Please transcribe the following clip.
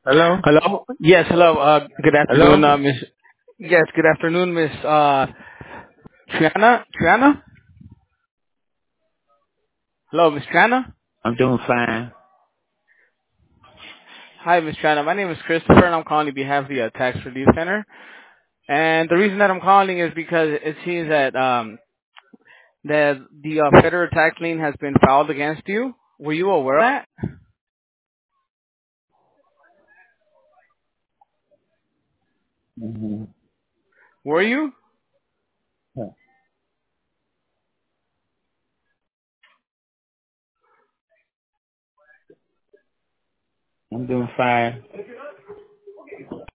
Hello? Hello? Yes, hello. Good Hello? afternoon, Miss. Yes, good afternoon, Miss Triana. Triana? Hello, Miss Triana. I'm doing fine. Hi, Miss Triana. My name is Christopher, and I'm calling on behalf of the Tax Relief Center. And the reason that I'm calling is because it seems that that the federal tax lien has been filed against you. Were you aware of that? hmm Were you? I'm doing fine.